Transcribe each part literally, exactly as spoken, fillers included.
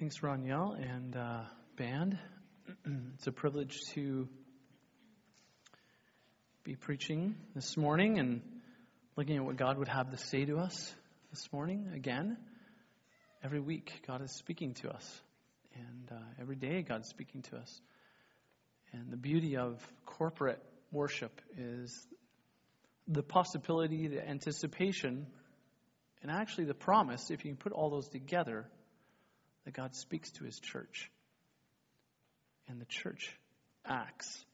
Thanks, Roniel and uh, band. It's a privilege to be preaching this morning and looking at what God would have to say to us this morning. Again, every week God is speaking to us, and uh, every day God is speaking to us. And the beauty of corporate worship is the possibility, the anticipation, and actually the promise, if you can put all those together, that God speaks to his church. And the church acts.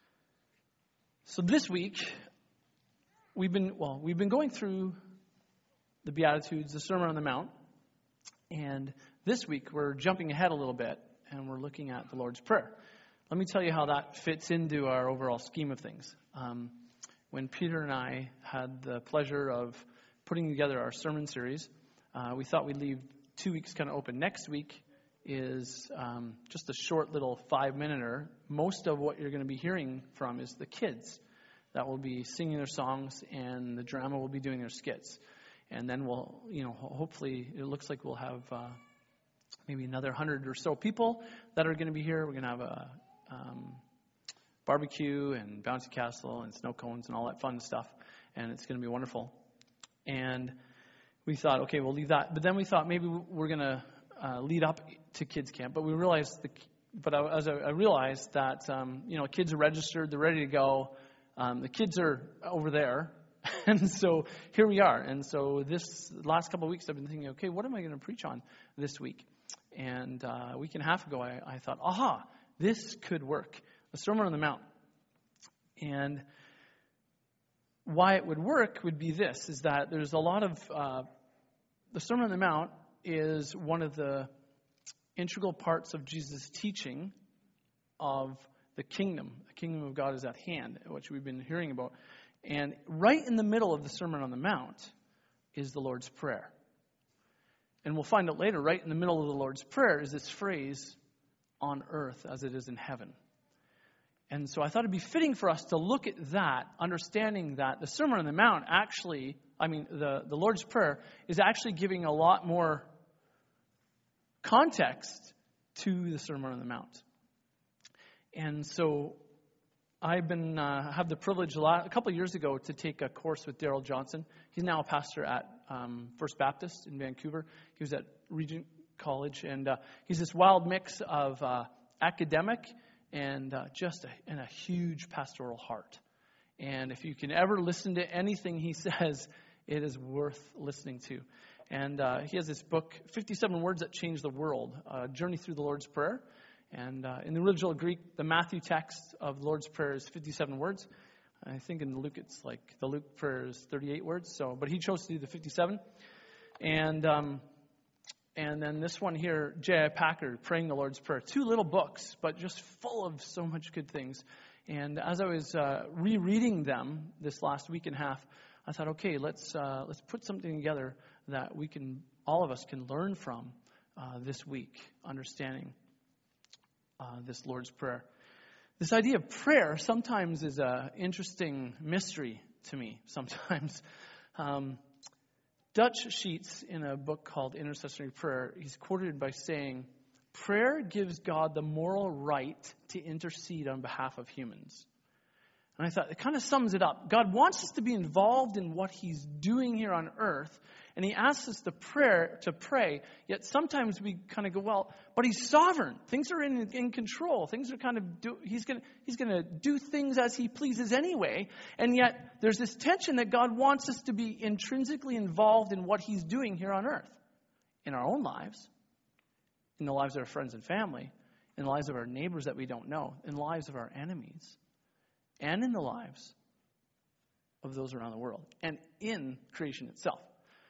So this week, we've been, well, we've been going through the Beatitudes, the Sermon on the Mount. And this week, we're jumping ahead a little bit, and we're looking at the Lord's Prayer. Let me tell you how that fits into our overall scheme of things. Um, when Peter and I had the pleasure of putting together our sermon series, uh, we thought we'd leave two weeks kind of open. Next week is um, just a short little five-minuter. Most of what you're going to be hearing from is the kids that will be singing their songs, and the drama will be doing their skits. And then we'll, you know, hopefully it looks like we'll have uh, maybe another hundred or so people that are going to be here. We're going to have a um, barbecue and bouncy castle and snow cones and all that fun stuff, and it's going to be wonderful. And we thought, okay, we'll leave that. But then we thought maybe we're going to uh, lead up to kids camp. But we realized, the, but I, as I, I realized that, um, you know, kids are registered, they're ready to go. Um, the kids are over there. And so here we are. And so this last couple of weeks, I've been thinking, okay, what am I going to preach on this week? And uh, a week and a half ago, I, I thought, aha, this could work. The Sermon on the Mount. And why it would work would be this, is that there's a lot of, uh, the Sermon on the Mount is one of the integral parts of Jesus' teaching of the kingdom. The kingdom of God is at hand, which we've been hearing about. And right in the middle of the Sermon on the Mount is the Lord's Prayer. And we'll find out later, right in the middle of the Lord's Prayer is this phrase, on earth as it is in heaven. And so I thought it'd be fitting for us to look at that, understanding that the Sermon on the Mount actually, I mean, the, the Lord's Prayer is actually giving a lot more context to the Sermon on the Mount. And so I've been, uh, have the privilege a, lot, a couple of years ago to take a course with Daryl Johnson. He's now a pastor at um, First Baptist in Vancouver. He was at Regent College, and uh, he's this wild mix of uh, academic and uh, just a, and a huge pastoral heart. And if you can ever listen to anything he says, it is worth listening to. And uh, he has this book, fifty-seven Words That Change the World, a journey through the Lord's Prayer. And uh, in the original Greek, the Matthew text of the Lord's Prayer is fifty-seven words. I think in Luke it's like, the Luke prayer is thirty-eight words. So, but he chose to do the fifty-seven. And um, and then this one here, J I Packer, Praying the Lord's Prayer. Two little books, but just full of so much good things. And as I was uh, rereading them this last week and a half, I thought, okay, let's uh, let's put something together that we can, all of us can learn from uh, this week, understanding uh, this Lord's Prayer. This idea of prayer sometimes is an interesting mystery to me. Sometimes. Um, Dutch Sheets, in a book called Intercessory Prayer, he's quoted by saying, prayer gives God the moral right to intercede on behalf of humans. And I thought, it kind of sums it up. God wants us to be involved in what he's doing here on earth, and he asks us to prayer to pray, yet sometimes we kind of go, well, but he's sovereign. Things are in, in control. Things are kind of, do, he's going he's going to do things as he pleases anyway, and yet there's this tension that God wants us to be intrinsically involved in what he's doing here on earth, in our own lives, in the lives of our friends and family, in the lives of our neighbors that we don't know, in the lives of our enemies, and in the lives of those around the world, and in creation itself.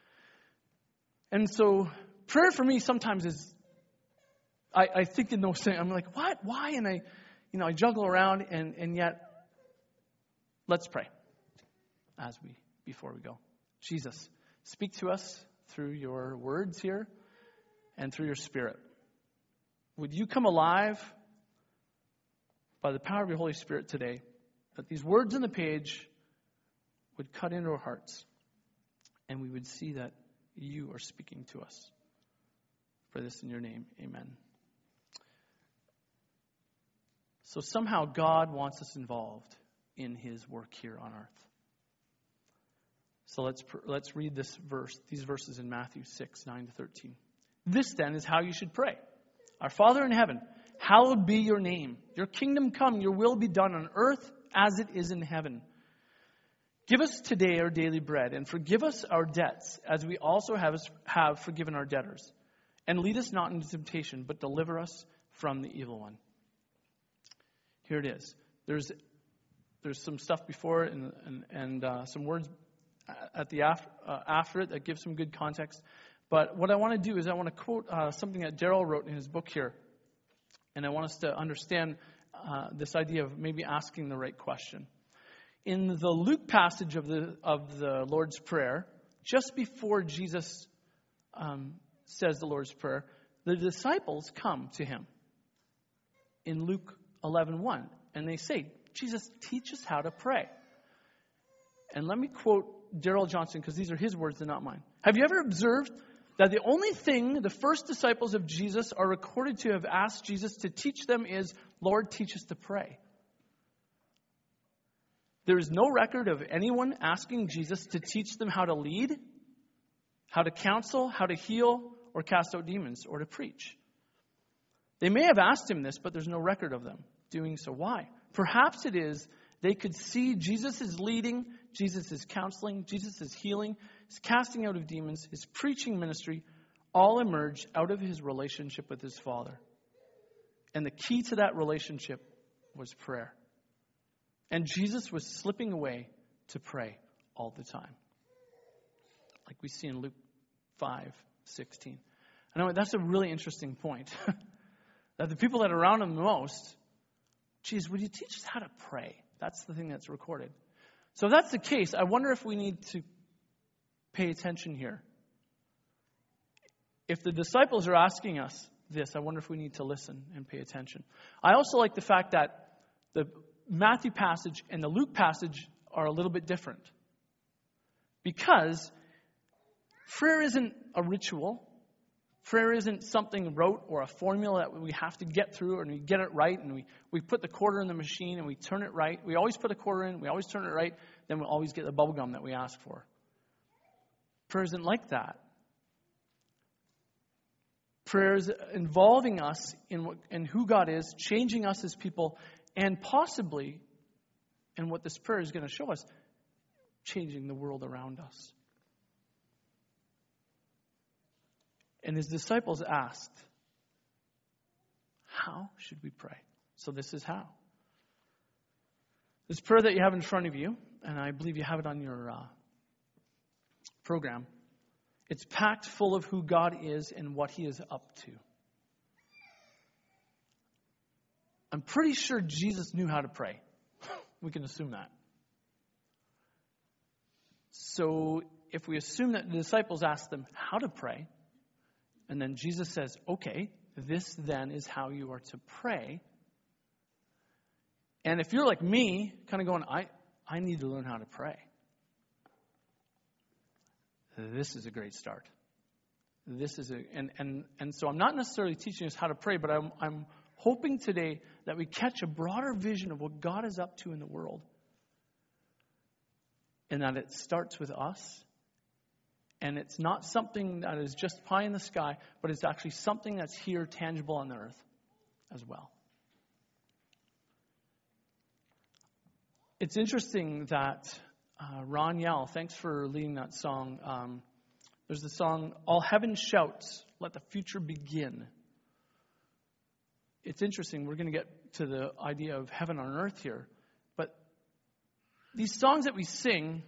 And so prayer for me sometimes is, I, I think in those things, I'm like, what? Why? And I, you know, I juggle around, and, and yet, let's pray as we, before we go. Jesus, speak to us through your words here and through your Spirit. Would you come alive by the power of your Holy Spirit today, that these words on the page would cut into our hearts, and we would see that you are speaking to us. for this in your name. Amen. So somehow God wants us involved in his work here on earth. So let's let's read this verse, these verses in Matthew six, nine to thirteen. This then is how you should pray. Our Father in heaven, hallowed be your name. Your kingdom come, your will be done on earth as it is in heaven. Give us today our daily bread, and forgive us our debts, as we also have, have forgiven our debtors. And lead us not into temptation, but deliver us from the evil one. Here it is. There's there's some stuff before it and and, and uh, some words at the after, uh, after it that give some good context. But what I want to do is I want to quote uh, something that Daryl wrote in his book here. And I want us to understand uh, this idea of maybe asking the right question. In the Luke passage of the of the Lord's Prayer, just before Jesus um, says the Lord's Prayer, the disciples come to him in Luke eleven one, and they say, Jesus, teach us how to pray. And let me quote Daryl Johnson, because these are his words and not mine. Have you ever observed that the only thing the first disciples of Jesus are recorded to have asked Jesus to teach them is, Lord, teach us to pray? There is no record of anyone asking Jesus to teach them how to lead, how to counsel, how to heal, or cast out demons, or to preach. They may have asked him this, but there's no record of them doing so. Why? Perhaps it is they could see Jesus' leading, Jesus' counseling, Jesus' healing, his casting out of demons, his preaching ministry, all emerge out of his relationship with his Father. And the key to that relationship was prayer. And Jesus was slipping away to pray all the time. Like we see in Luke five sixteen. I know that's a really interesting point. That the people that are around him the most, geez, would you teach us how to pray? That's the thing that's recorded. So if that's the case, I wonder if we need to pay attention here. If the disciples are asking us this, I wonder if we need to listen and pay attention. I also like the fact that the Matthew passage and the Luke passage are a little bit different. Because prayer isn't a ritual. Prayer isn't something rote or a formula that we have to get through and we get it right and we, we put the quarter in the machine and we turn it right. We always put a quarter in, we always turn it right, then we'll always get the bubble gum that we ask for. Prayer isn't like that. Prayer is involving us in, what, in who God is, changing us as people, and possibly, and what this prayer is going to show us, changing the world around us. And his disciples asked, how should we pray? So this is how. This prayer that you have in front of you, and I believe you have it on your uh, program, it's packed full of who God is and what he is up to. I'm pretty sure Jesus knew how to pray. We can assume that. So if we assume that the disciples asked them how to pray, and then Jesus says, okay, this then is how you are to pray. And if you're like me, kind of going, I, I need to learn how to pray. This is a great start. This is a, and, and, and so I'm not necessarily teaching us how to pray, but I'm, I'm hoping today that we catch a broader vision of what God is up to in the world. And that it starts with us. And it's not something that is just pie in the sky, but it's actually something that's here, tangible on the earth as well. It's interesting that uh, Ron Yell, thanks for leading that song. Um, there's the song, All Heaven Shouts, Let the Future Begin. It's interesting. We're going to get to the idea of heaven on earth here. But these songs that we sing,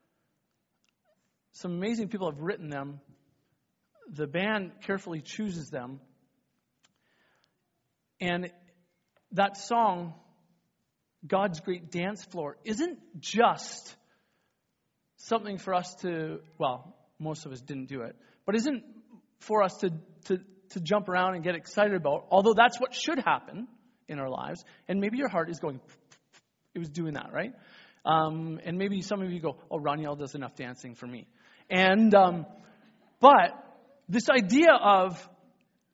some amazing people have written them. The band carefully chooses them. And that song, God's Great Dance Floor, isn't just something for us to, well, most of us didn't do it, but isn't for us to, to, to jump around and get excited about, although that's what should happen in our lives. And maybe your heart is going, it was doing that, right? Um, and maybe some of you go, oh, Roniel does enough dancing for me. And, um, but this idea of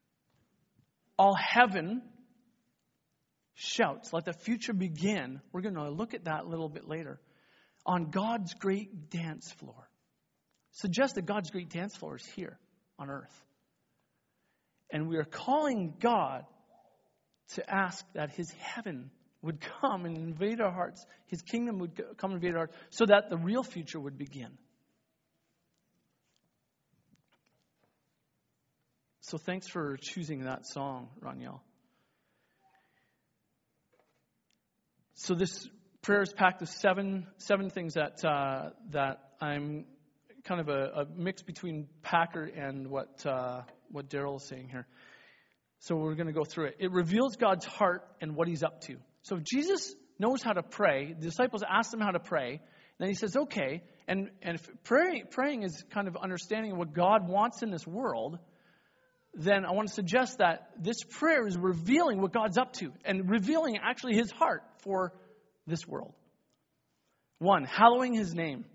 all heaven shouts. Let the future begin. We're going to look at that a little bit later. On God's great dance floor. Suggest that God's great dance floor is here on earth. And we are calling God to ask that his heaven would come and invade our hearts. His kingdom would come and invade our hearts so that the real future would begin. So thanks for choosing that song, Raniel. So this prayer is packed with seven seven things that uh, that I'm kind of a, a mix between Packer and what uh, what Daryl is saying here. So we're going to go through it. It reveals God's heart and what he's up to. So if Jesus knows how to pray, the disciples asked him how to pray. Then he says, okay. And, and if pray, praying is kind of understanding what God wants in this world, then I want to suggest that this prayer is revealing what God's up to and revealing actually his heart for this world. One, hallowing his name.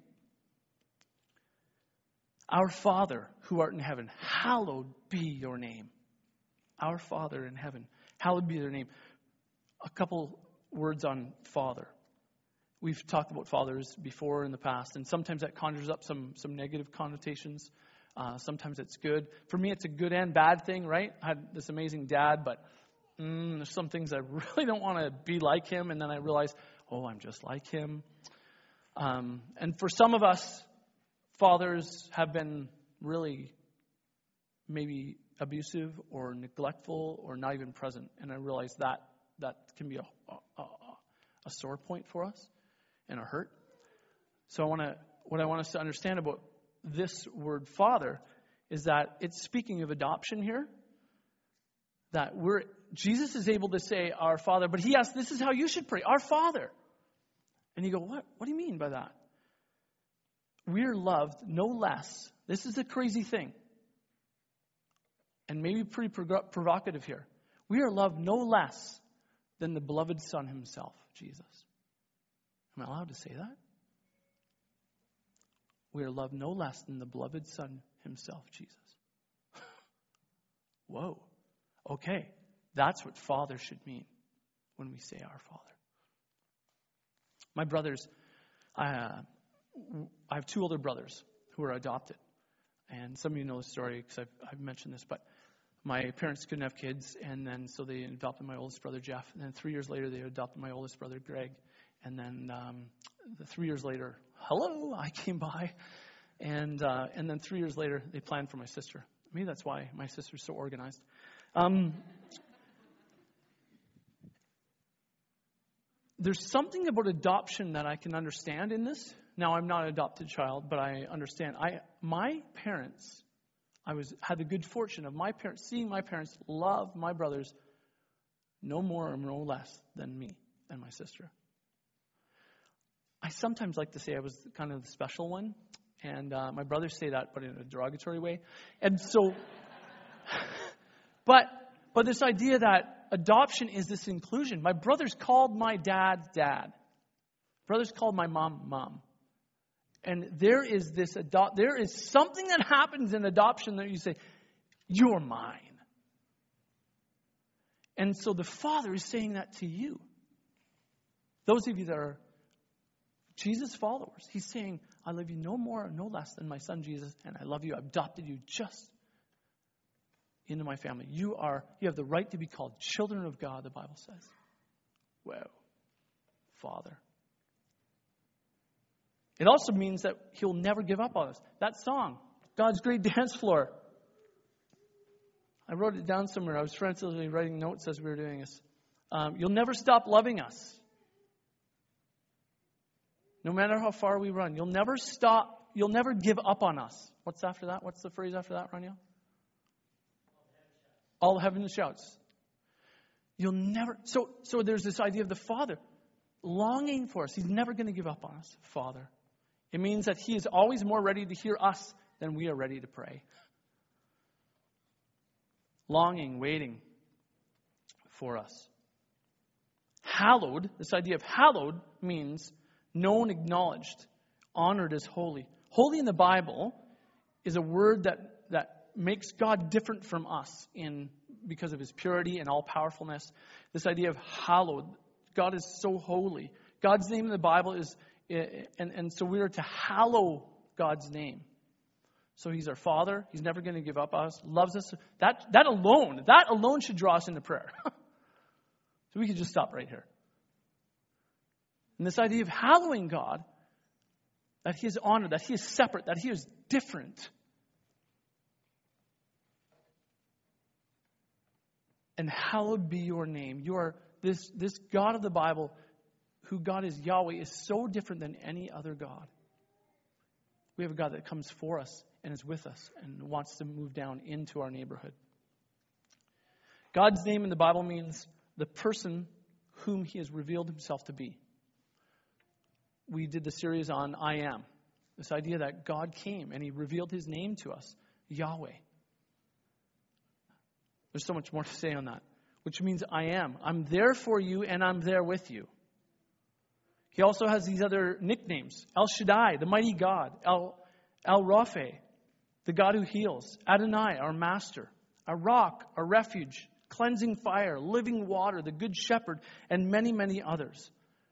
Our Father who art in heaven, hallowed be your name. Our Father in heaven, hallowed be their name. A couple words on Father. We've talked about fathers before in the past, and sometimes that conjures up some, some negative connotations. Uh, sometimes it's good. For me, it's a good and bad thing, right? I had this amazing dad, but mm, there's some things I really don't want to be like him, and then I realize, oh, I'm just like him. Um, and for some of us, fathers have been really maybe abusive or neglectful or not even present. And I realize that that can be a, a, a sore point for us and a hurt. So I want to, what I want us to understand about this word Father is that it's speaking of adoption here. That we're, Jesus is able to say our Father, but he asks, this is how you should pray, our Father. And you go, what? What do you mean by that? We're loved no less. This is a crazy thing. And maybe pretty provocative here. We are loved no less than the beloved Son himself, Jesus. Am I allowed to say that? We are loved no less than the beloved Son himself, Jesus. Whoa. Okay. That's what Father should mean when we say our Father. My brothers, I, uh, I have two older brothers who are adopted. And some of you know the story because I've, I've mentioned this, but my parents couldn't have kids, and then so they adopted my oldest brother, Jeff. And then three years later, they adopted my oldest brother, Greg. And then um, the three years later, hello, I came by. And uh, and then three years later, they planned for my sister. Maybe that's why my sister's so organized. Um, there's something about adoption that I can understand in this. Now, I'm not an adopted child, but I understand. I my parents... I was had the good fortune of my parents, seeing my parents love my brothers no more or no less than me and my sister. I sometimes like to say I was kind of the special one, and uh, my brothers say that, but in a derogatory way. And so, but but this idea that adoption is this inclusion. My brothers called my dad, dad. Brothers called my mom, mom. And there is this adopt. There is something that happens in adoption that you say, "You're mine." And so the Father is saying that to you. Those of you that are Jesus followers, he's saying, "I love you no more or no less than my son Jesus, and I love you. I've adopted you just into my family. You are. You have the right to be called children of God." The Bible says. Wow, Father. It also means that he'll never give up on us. That song, God's Great Dance Floor. I wrote it down somewhere. I was frantically writing notes as we were doing this. Um, you'll never stop loving us. No matter how far we run. You'll never stop. You'll never give up on us. What's after that? What's the phrase after that, Raniel? All heaven shouts. You'll never. So, so there's this idea of the Father longing for us. He's never going to give up on us, Father. It means that he is always more ready to hear us than we are ready to pray. Longing, waiting for us. Hallowed, this idea of hallowed means known, acknowledged, honored as holy. Holy in the Bible is a word that, that makes God different from us in because of his purity and all powerfulness. This idea of hallowed. God is so holy. God's name in the Bible is, and, and so we are to hallow God's name. So he's our Father. He's never going to give up on us. Loves us. That, that alone, that alone should draw us into prayer. So we could just stop right here. And this idea of hallowing God, that he is honored, that he is separate, that he is different. And hallowed be your name. You are this, this God of the Bible, who God is Yahweh, is so different than any other God. We have a God that comes for us and is with us and wants to move down into our neighborhood. God's name in the Bible means the person whom he has revealed himself to be. We did the series on I am. This idea that God came and he revealed his name to us, Yahweh. There's so much more to say on that, which means I am. I'm there for you and I'm there with you. He also has these other nicknames. El Shaddai, the mighty God. El, El Rapha, the God who heals. Adonai, our master. Our rock, our refuge. Cleansing fire, living water, the good shepherd, and many, many others.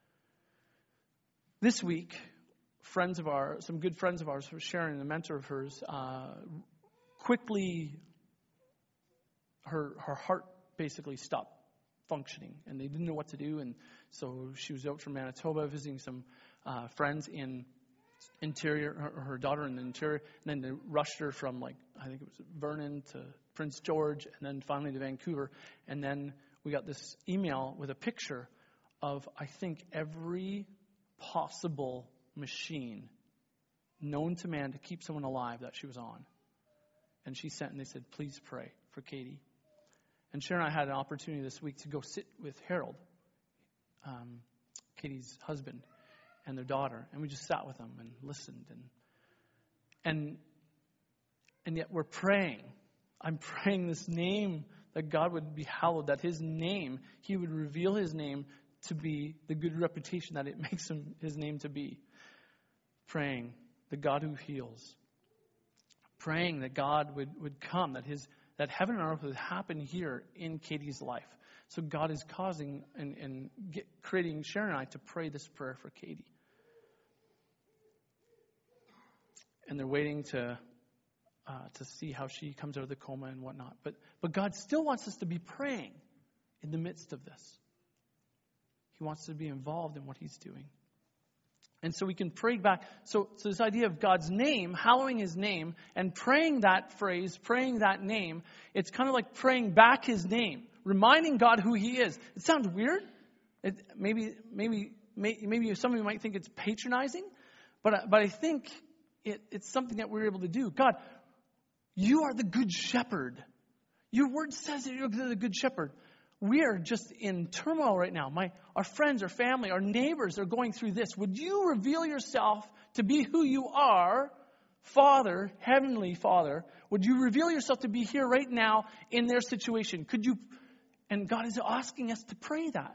This week, friends of ours, some good friends of ours, Sharon, a mentor of hers, uh, quickly, her her heart basically stopped functioning, and they didn't know what to do, and so she was out from Manitoba visiting some uh, friends in interior, her, her daughter in the interior, and then they rushed her from, like, I think it was Vernon to Prince George, and then finally to Vancouver, and then we got this email with a picture of, I think, every possible machine known to man to keep someone alive that she was on. And she sent, and they said, please pray for Katie. And Sharon and I had an opportunity this week to go sit with Harold, um, Katie's husband, and their daughter, and we just sat with them and listened, and and and yet we're praying. I'm praying this name, that God would be hallowed, that his name, he would reveal his name to be the good reputation that it makes him his name to be. Praying the God who heals. Praying that God would, would come, that his that heaven and earth would happen here in Katie's life. So God is causing and, and get, creating Sharon and I to pray this prayer for Katie. And they're waiting to uh, to see how she comes out of the coma and whatnot. But but God still wants us to be praying in the midst of this. He wants to be involved in what he's doing. And so we can pray back. So, so this idea of God's name, hallowing his name, and praying that phrase, praying that name, it's kind of like praying back his name, reminding God who he is. It sounds weird. It, maybe, maybe, maybe some of you might think it's patronizing, but, but I think it, it's something that we're able to do. God, you are the good shepherd. Your word says that you're the good shepherd. We are just in turmoil right now. My, our friends, our family, our neighbors are going through this. Would you reveal yourself to be who you are, Father, Heavenly Father? Would you reveal yourself to be here right now in their situation? Could you? And God is asking us to pray that.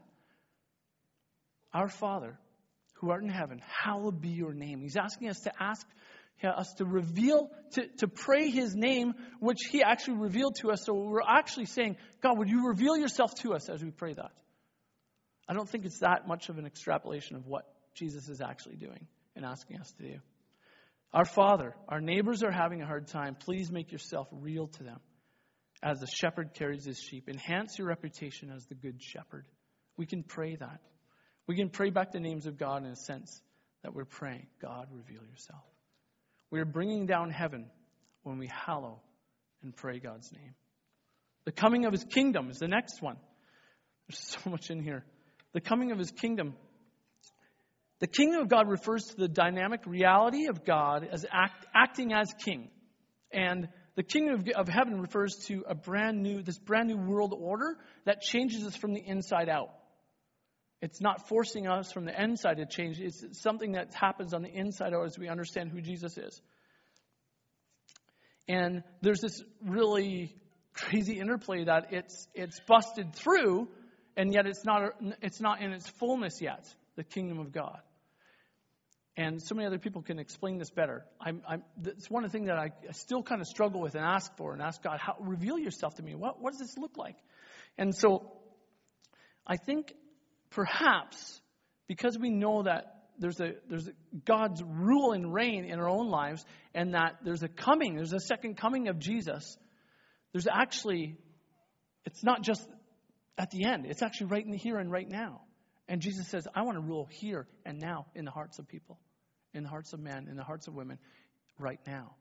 Our Father, who art in heaven, hallowed be your name. He's asking us to ask us to reveal, to, to pray his name, which he actually revealed to us. So we're actually saying, God, would you reveal yourself to us as we pray that? I don't think it's that much of an extrapolation of what Jesus is actually doing and asking us to do. Our Father, our neighbors are having a hard time. Please make yourself real to them as the shepherd carries his sheep. Enhance your reputation as the good shepherd. We can pray that. We can pray back the names of God in a sense that we're praying, God, reveal yourself. We are bringing down heaven when we hallow and pray God's name. The coming of his kingdom is the next one. There's so much in here. The coming of his kingdom. The kingdom of God refers to the dynamic reality of God as act, acting as king. And the kingdom of, of heaven refers to a brand new, this brand new world order that changes us from the inside out. It's not forcing us from the inside to change. It's something that happens on the inside as we understand who Jesus is. And there's this really crazy interplay that it's it's busted through, and yet it's not it's not in its fullness yet, the kingdom of God. And so many other people can explain this better. I'm, I'm, it's one of the things that I, I still kind of struggle with and ask for and ask God, how, reveal yourself to me. What, what does this look like? And so I think perhaps because we know that there's a there's a, God's rule and reign in our own lives, and that there's a coming, there's a second coming of Jesus, there's actually, it's not just at the end. It's actually right in the here and right now. And Jesus says, I want to rule here and now in the hearts of people, in the hearts of men, in the hearts of women, right now.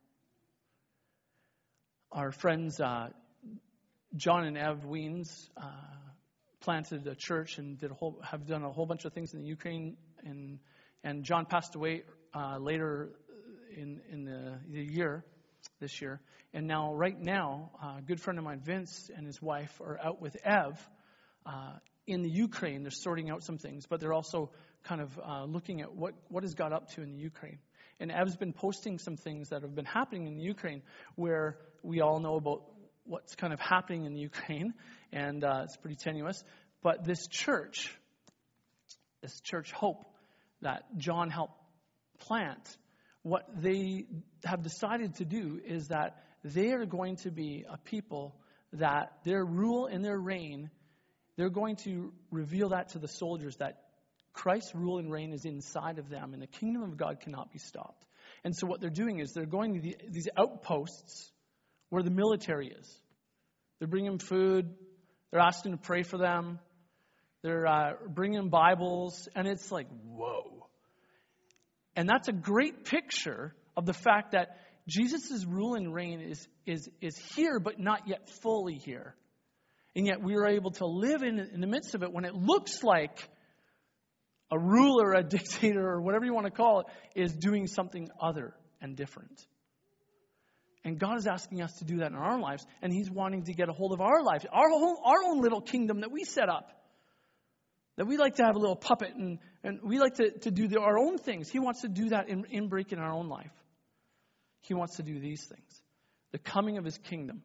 Our friends, uh, John and Ev Weens, uh, planted a church and did a whole, have done a whole bunch of things in the Ukraine. And and John passed away uh, later in in the, the year, this year. And now, right now, a good friend of mine, Vince, and his wife are out with Ev uh, in the Ukraine. They're sorting out some things, but they're also kind of uh, looking at what, what has got up to in the Ukraine. And Ev's been posting some things that have been happening in the Ukraine, where we all know about what's kind of happening in the Ukraine, and uh, it's pretty tenuous. But this church, this church Hope, that John helped plant, what they have decided to do is that they are going to be a people that their rule and their reign, they're going to reveal that to the soldiers, that Christ's rule and reign is inside of them, and the kingdom of God cannot be stopped. And so what they're doing is they're going to the, these outposts where the military is. They're bringing food. They're asking to pray for them. They're uh, bringing Bibles. And it's like, whoa. And that's a great picture of the fact that Jesus' rule and reign is, is, is here, but not yet fully here. And yet we are able to live in, in the midst of it when it looks like a ruler, a dictator, or whatever you want to call it, is doing something other and different. And God is asking us to do that in our own lives, and He's wanting to get a hold of our lives, our whole, our own little kingdom that we set up. That we like to have a little puppet, and, and we like to, to do the, our own things. He wants to do that in, in break in our own life. He wants to do these things. The coming of His kingdom.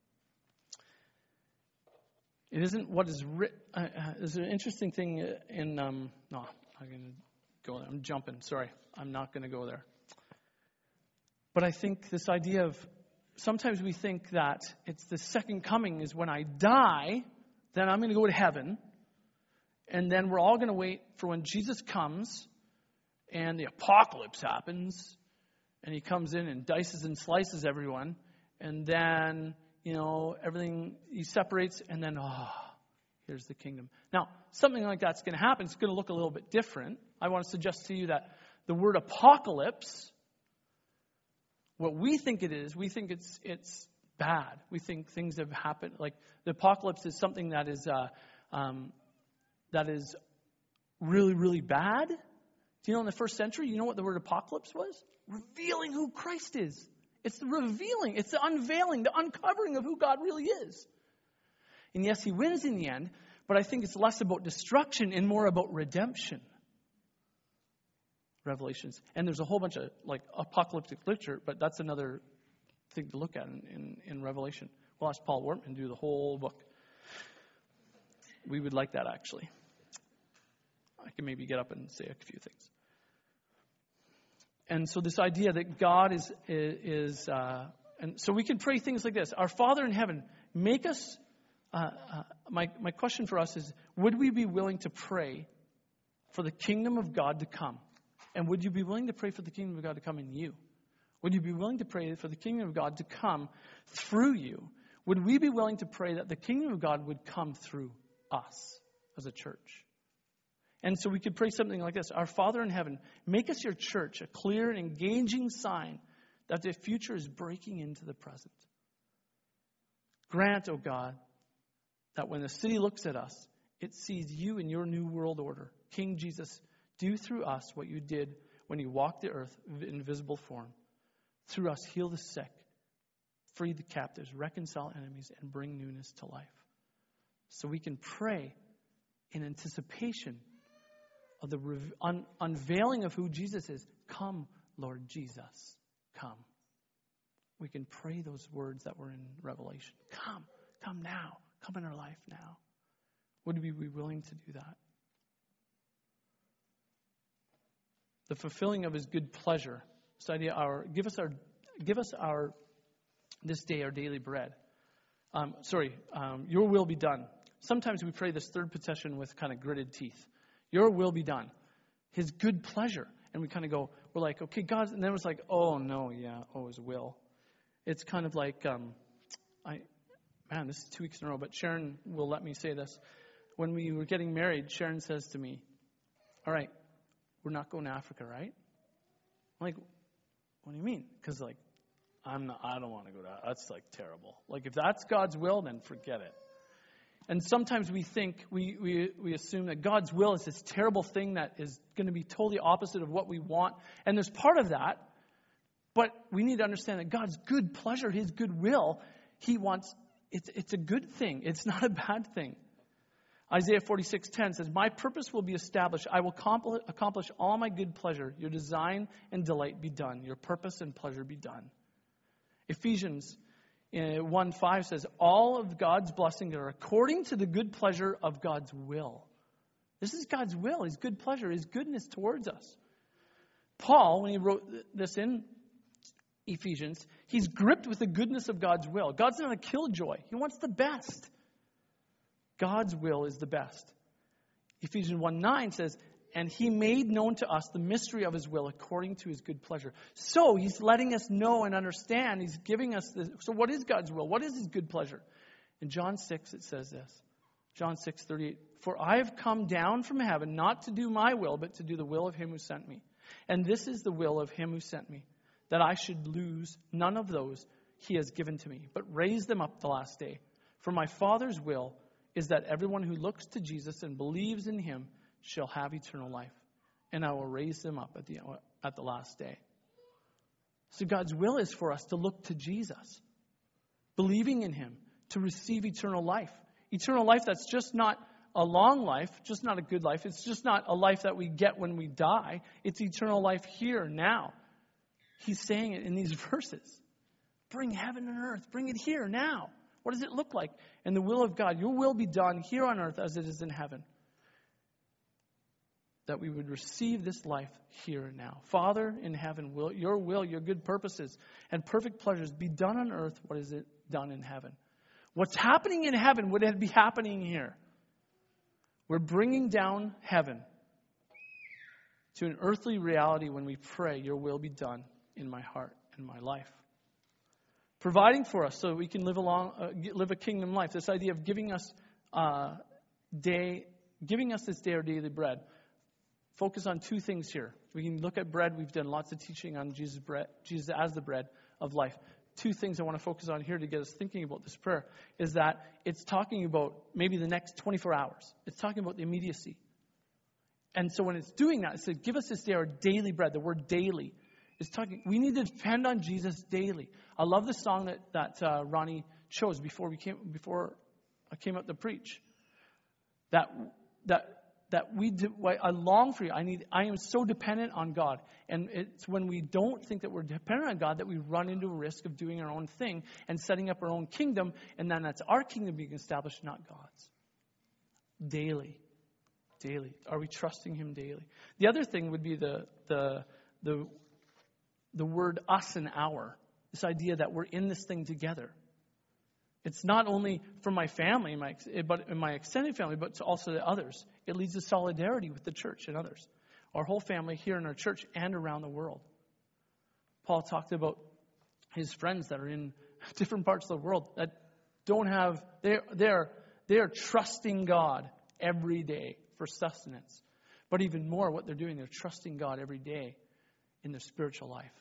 It isn't what is written. Uh, uh, there's an interesting thing in. Um, no, I'm going to go there. I'm jumping. Sorry. I'm not going to go there. But I think this idea of sometimes we think that it's the second coming is when I die, then I'm going to go to heaven. And then we're all going to wait for when Jesus comes and the apocalypse happens. And He comes in and dices and slices everyone. And then, you know, everything, He separates. And then, oh, here's the kingdom. Now, something like that's going to happen. It's going to look a little bit different. I want to suggest to you that the word apocalypse, what we think it is, we think it's it's bad. We think things have happened. Like the apocalypse is something that is uh, um, that is really, really bad. Do you know in the first century, you know what the word apocalypse was? Revealing who Christ is. It's the revealing. It's the unveiling, the uncovering of who God really is. And yes, He wins in the end, but I think it's less about destruction and more about redemption. Revelations. And there's a whole bunch of like apocalyptic literature, but that's another thing to look at in, in, in Revelation. We'll ask Paul Wortman to do the whole book. We would like that, actually. I can maybe get up and say a few things. And so this idea that God is, is uh, and so we can pray things like this. Our Father in heaven, make us, uh, uh, my, my question for us is, would we be willing to pray for the kingdom of God to come? And would you be willing to pray for the kingdom of God to come in you? Would you be willing to pray for the kingdom of God to come through you? Would we be willing to pray that the kingdom of God would come through us as a church? And so we could pray something like this. Our Father in heaven, make us your church a clear and engaging sign that the future is breaking into the present. Grant, O God, that when the city looks at us, it sees you in your new world order. King Jesus, do through us what you did when you walked the earth in visible form. Through us, heal the sick, free the captives, reconcile enemies, and bring newness to life. So we can pray in anticipation of the un- unveiling of who Jesus is. Come, Lord Jesus, come. We can pray those words that were in Revelation. Come, come now. Come in our life now. Would we be willing to do that? the fulfilling of his good pleasure. This idea, our give us our give us our this day our daily bread. Um, sorry, um, your will be done. Sometimes we pray this third petition with kind of gritted teeth. Your will be done. His good pleasure. And we kind of go, we're like, okay, God, and then it's like, oh no, yeah, oh, his will. It's kind of like, um, I, man, this is two weeks in a row, but Sharon will let me say this. When we were getting married, Sharon says to me, all right, we're not going to Africa, right? I'm like, what do you mean? Because like, I'm not, I don't want to go to, that's like terrible. Like if that's God's will, then forget it. And sometimes we think, we, we, we assume that God's will is this terrible thing that is going to be totally opposite of what we want. And there's part of that. But we need to understand that God's good pleasure, his good will, he wants, it's, it's a good thing. It's not a bad thing. Isaiah forty-six ten says, my purpose will be established. I will accomplish all my good pleasure. Your design and delight be done. Your purpose and pleasure be done. Ephesians one five says, all of God's blessings are according to the good pleasure of God's will. This is God's will, his good pleasure, his goodness towards us. Paul, when he wrote this in Ephesians, he's gripped with the goodness of God's will. God's not a killjoy. He wants the best. God's will is the best. Ephesians one nine says, and he made known to us the mystery of his will according to his good pleasure. So he's letting us know and understand. He's giving us this. So what is God's will? What is his good pleasure? In John six, it says this. John six thirty-eight. For I have come down from heaven not to do my will, but to do the will of him who sent me. And this is the will of him who sent me, that I should lose none of those he has given to me, but raise them up the last day. For my Father's will is that everyone who looks to Jesus and believes in him shall have eternal life, and I will raise them up at the at the last day. So God's will is for us to look to Jesus, believing in him, to receive eternal life. Eternal life that's just not a long life, just not a good life. It's just not a life that we get when we die. It's eternal life here, now. He's saying it in these verses. Bring heaven and earth. Bring it here, now. What does it look like? And the will of God, your will be done here on earth as it is in heaven. That we would receive this life here and now. Father in heaven, will your will, your good purposes, and perfect pleasures be done on earth. What is it done in heaven? What's happening in heaven, would it be happening here? We're bringing down heaven to an earthly reality when we pray, your will be done in my heart and my life. Providing for us so that we can live along, uh, live a kingdom life. This idea of giving us uh, day, giving us this day our daily bread. Focus on two things here. We can look at bread. We've done lots of teaching on Jesus, bread, Jesus as the bread of life. Two things I want to focus on here to get us thinking about this prayer is that it's talking about maybe the next twenty-four hours. It's talking about the immediacy. And so when it's doing that, it says, give us this day our daily bread. The word daily is talking, we need to depend on Jesus daily. I love the song that, that uh, Ronnie chose before we came, before I came out to preach. That, that, That we, do, I long for you. I need. I am so dependent on God, and it's when we don't think that we're dependent on God that we run into a risk of doing our own thing and setting up our own kingdom, and then that's our kingdom being established, not God's. Daily, daily. Are we trusting Him daily? The other thing would be the the the the word us and our. This idea that we're in this thing together. It's not only for my family, my, but in my extended family, but also to others. It leads to solidarity with the church and others. Our whole family here in our church and around the world. Paul talked about his friends that are in different parts of the world that don't have, they're, they're, they're trusting God every day for sustenance. But even more, what they're doing, they're trusting God every day in their spiritual life.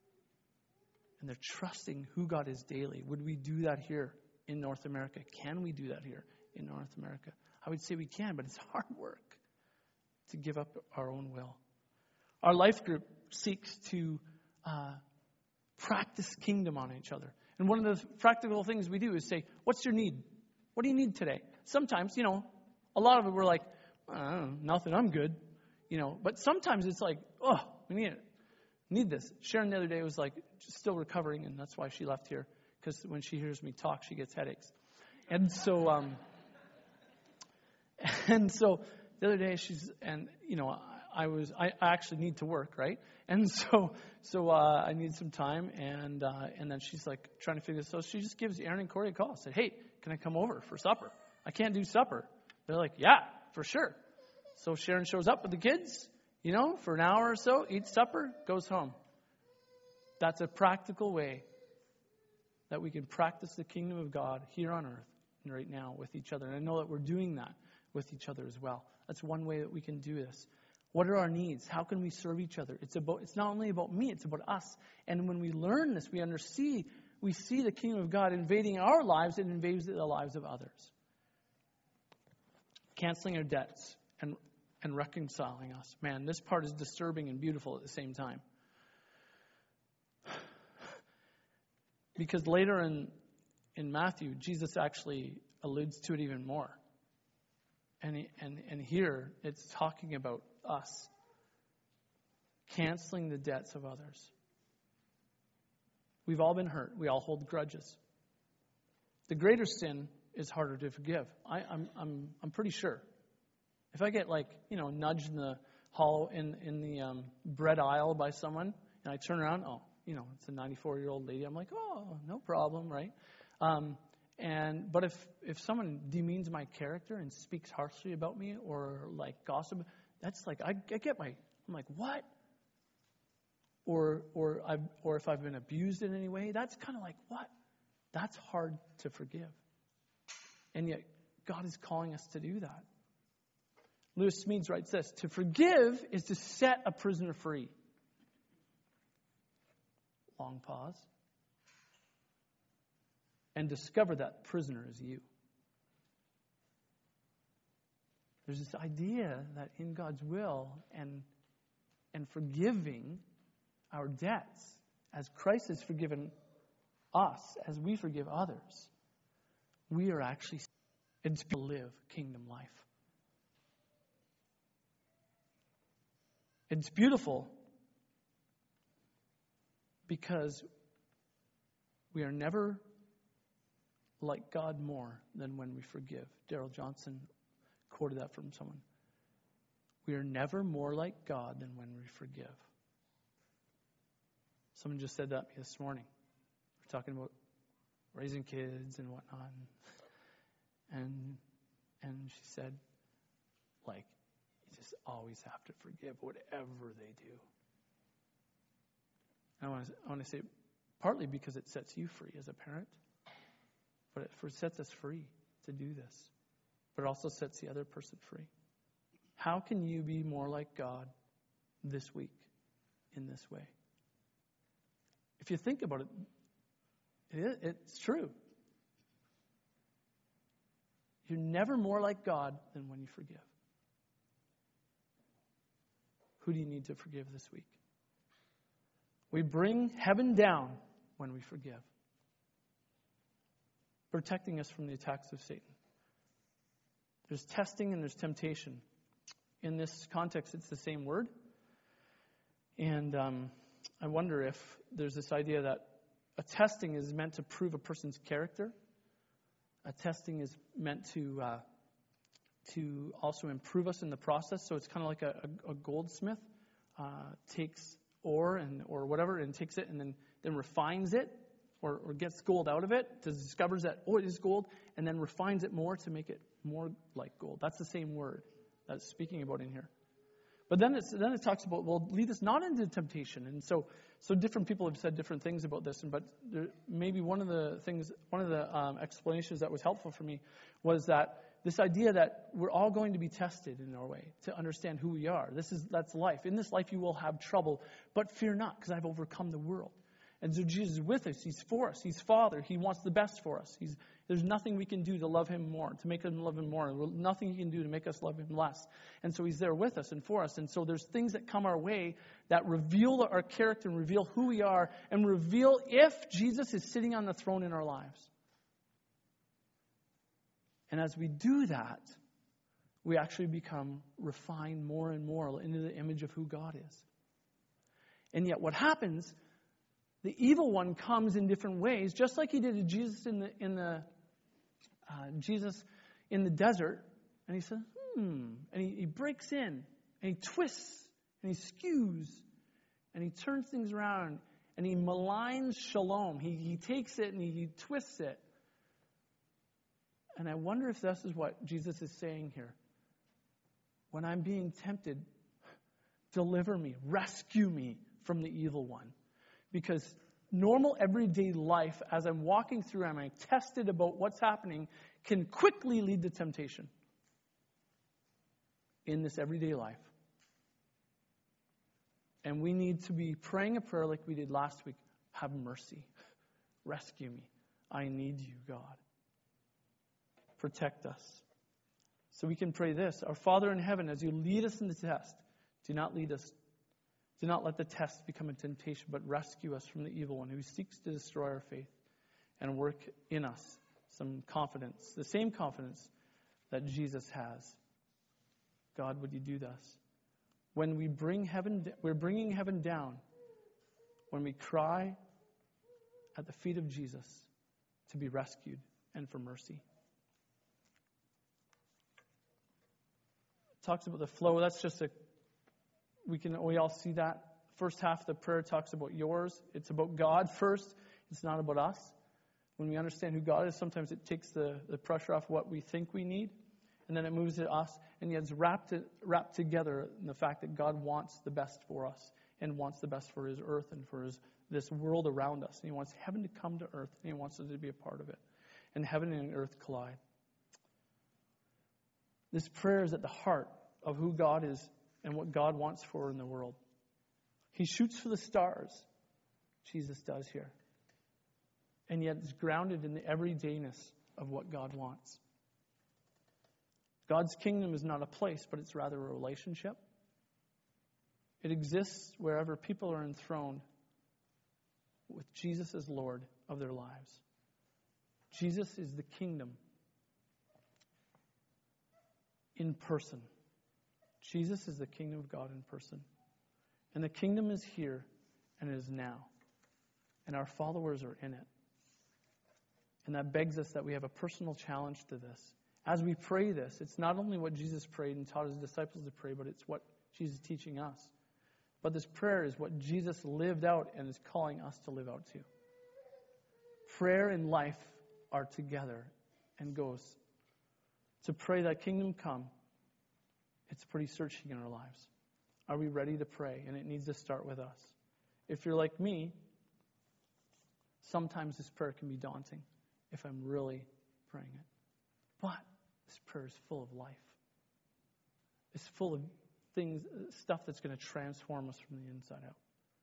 And they're trusting who God is daily. Would we do that here in North America? Can we do that here in North America? I would say we can, but it's hard work to give up our own will. Our life group seeks to uh, practice kingdom on each other. And one of the practical things we do is say, what's your need? What do you need today? Sometimes, you know, a lot of it we're like, I don't know, nothing, I'm good. You know, but sometimes it's like, oh, we need it. Need this. Sharon the other day was like, still recovering, and that's why she left here. Because when she hears me talk, she gets headaches. And so, um, and so the other day she's, and you know, I was I actually need to work, right? And so so uh, I need some time, and uh, and then she's like trying to figure this out. So she just gives Aaron and Corey a call. Said, hey, can I come over for supper? I can't do supper. They're like, yeah, for sure. So Sharon shows up with the kids, you know, for an hour or so, eats supper, goes home. That's a practical way that we can practice the kingdom of God here on earth and right now with each other. And I know that we're doing that with each other as well. That's one way that we can do this. What are our needs? How can we serve each other? It's about. It's not only about me, it's about us. And when we learn this, we understand, we see the kingdom of God invading our lives and invades the lives of others. Canceling our debts and, and reconciling us. Man, this part is disturbing and beautiful at the same time. Because later in, in Matthew, Jesus actually alludes to it even more. And, he, and, and here, it's talking about us. Canceling the debts of others. We've all been hurt. We all hold grudges. The greater sin is harder to forgive. I, I'm, I'm, I'm pretty sure. If I get like, you know, nudged in the hall in, in the um, bread aisle by someone, and I turn around, oh, you know, it's a ninety-four-year-old lady. I'm like, oh, no problem, right? Um, and but if if someone demeans my character and speaks harshly about me or like gossip, that's like I, I get my I'm like what? Or or I or if I've been abused in any way, that's kind of like what? That's hard to forgive. And yet God is calling us to do that. Lewis Smedes writes this: to forgive is to set a prisoner free. Long pause. And discover that prisoner is you. There's this idea that in God's will and, and forgiving our debts, as Christ has forgiven us, as we forgive others, we are actually to live kingdom life. It's beautiful because we are never like God more than when we forgive. Darrell Johnson quoted that from someone. We are never more like God than when we forgive. Someone just said that to me this morning. We're talking about raising kids and whatnot. And and she said, like, you just always have to forgive whatever they do. I want to, I want to say, partly because it sets you free as a parent, but it sets us free to do this. But it also sets the other person free. How can you be more like God this week in this way? If you think about it, it is, it's true. You're never more like God than when you forgive. Who do you need to forgive this week? We bring heaven down when we forgive, protecting us from the attacks of Satan. There's testing and there's temptation. In this context, it's the same word. And um, I wonder if there's this idea that a testing is meant to prove a person's character. A testing is meant to uh, to also improve us in the process. So it's kind of like a, a, a goldsmith uh, takes ore and or whatever and takes it and then, then refines it or, or gets gold out of it, discovers that, oh, it is gold, and then refines it more to make it more like gold. That's the same word that it's speaking about in here. But then it's, then it talks about, well, lead us not into temptation. And so so different people have said different things about this. And but there, maybe one of the things, one of the um, explanations that was helpful for me was that this idea that we're all going to be tested in our way to understand who we are. This is that's life. In this life you will have trouble, but fear not, because I've overcome the world. And so Jesus is with us. He's for us. He's Father. He wants the best for us. He's, there's nothing we can do to love Him more, to make Him love Him more. Nothing He can do to make us love Him less. And so He's there with us and for us. And so there's things that come our way that reveal our character and reveal who we are and reveal if Jesus is sitting on the throne in our lives. And as we do that, we actually become refined more and more into the image of who God is. And yet what happens, the evil one comes in different ways, just like he did to Jesus in the in the uh, Jesus in the desert. And he says, hmm, and he, he breaks in and he twists And he skews and he turns things around and he maligns shalom. He, he takes it and he, he twists it. And I wonder if this is what Jesus is saying here. When I'm being tempted, deliver me, rescue me from the evil one. Because normal everyday life, as I'm walking through, I'm tested about what's happening, can quickly lead to temptation in this everyday life. And we need to be praying a prayer like we did last week. Have mercy. Rescue me. I need you, God. Protect us. So we can pray this. Our Father in heaven, as you lead us in the test, do not lead us. Do not let the test become a temptation, but rescue us from the evil one who seeks to destroy our faith and work in us some confidence, the same confidence that Jesus has. God, would you do this? When we bring heaven, we're bringing heaven down. When we cry at the feet of Jesus to be rescued and for mercy. It talks about the flow. That's just a, we can, we all see that. First half of the prayer talks about yours. It's about God first. It's not about us. When we understand who God is, sometimes it takes the, the pressure off what we think we need. And then it moves to us, and yet it's wrapped, wrapped together in the fact that God wants the best for us and wants the best for his earth and for his this world around us. And he wants heaven to come to earth, and he wants us to be a part of it. And heaven and earth collide. This prayer is at the heart of who God is and what God wants for in the world. He shoots for the stars, Jesus does here. And yet it's grounded in the everydayness of what God wants. God's kingdom is not a place, but it's rather a relationship. It exists wherever people are enthroned with Jesus as Lord of their lives. Jesus is the kingdom in person. Jesus is the kingdom of God in person. And the kingdom is here and it is now. And our followers are in it. And that begs us that we have a personal challenge to this. As we pray this, it's not only what Jesus prayed and taught his disciples to pray, but it's what Jesus is teaching us. But this prayer is what Jesus lived out and is calling us to live out too. Prayer and life are together and goes. To pray that kingdom come, it's pretty searching in our lives. Are we ready to pray? And it needs to start with us. If you're like me, sometimes this prayer can be daunting if I'm really praying it. But this prayer is full of life. It's full of things, stuff that's going to transform us from the inside out.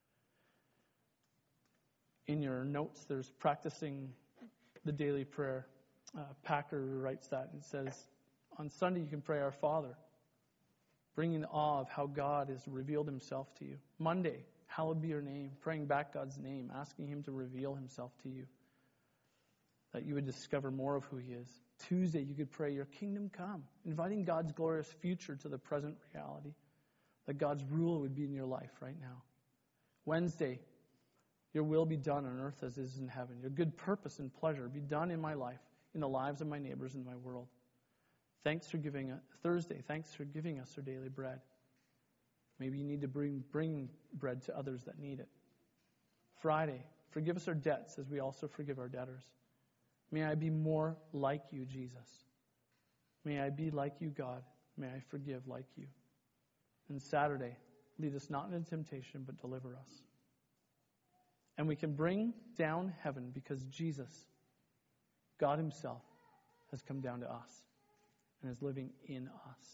In your notes, there's practicing the daily prayer. Uh, Packer writes that and says, on Sunday you can pray Our Father, bringing the awe of how God has revealed himself to you. Monday, hallowed be your name, praying back God's name, asking him to reveal himself to you, that you would discover more of who he is. Tuesday, you could pray, your kingdom come, inviting God's glorious future to the present reality, that God's rule would be in your life right now. Wednesday, your will be done on earth as it is in heaven. Your good purpose and pleasure be done in my life, in the lives of my neighbors in my world. Thanks for giving us, Thursday, thanks for giving us our daily bread. Maybe you need to bring, bring bread to others that need it. Friday, forgive us our debts as we also forgive our debtors. May I be more like you, Jesus. May I be like you, God. May I forgive like you. And Saturday, lead us not into temptation, but deliver us. And we can bring down heaven because Jesus, God himself, has come down to us and is living in us.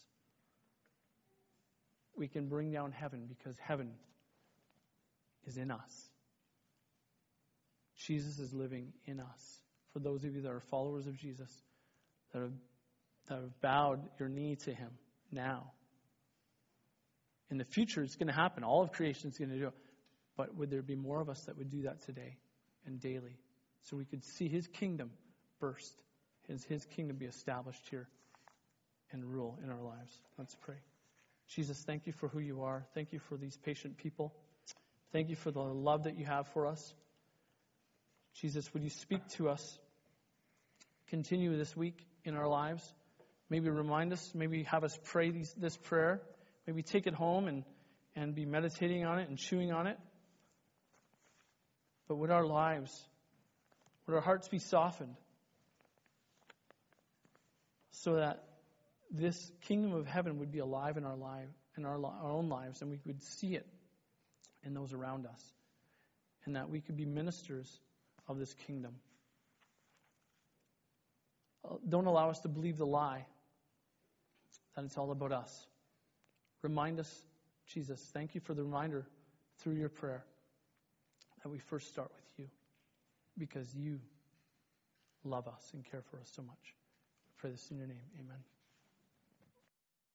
We can bring down heaven because heaven is in us. Jesus is living in us. For those of you that are followers of Jesus, that have, that have bowed your knee to him now. In the future, it's going to happen. All of creation is going to do it. But would there be more of us that would do that today and daily so we could see his kingdom burst, his, his kingdom be established here and rule in our lives? Let's pray. Jesus, thank you for who you are. Thank you for these patient people. Thank you for the love that you have for us. Jesus, would you speak to us? Continue this week in our lives. Maybe remind us, maybe have us pray these, this prayer. Maybe take it home and, and be meditating on it and chewing on it. But would our lives, would our hearts be softened so that this kingdom of heaven would be alive in our life, in our, our own lives, and we would see it in those around us, and that we could be ministers of this kingdom. Don't allow us to believe the lie that it's all about us. Remind us, Jesus, thank you for the reminder through your prayer that we first start with you, because you love us and care for us so much. I pray this in your name. Amen.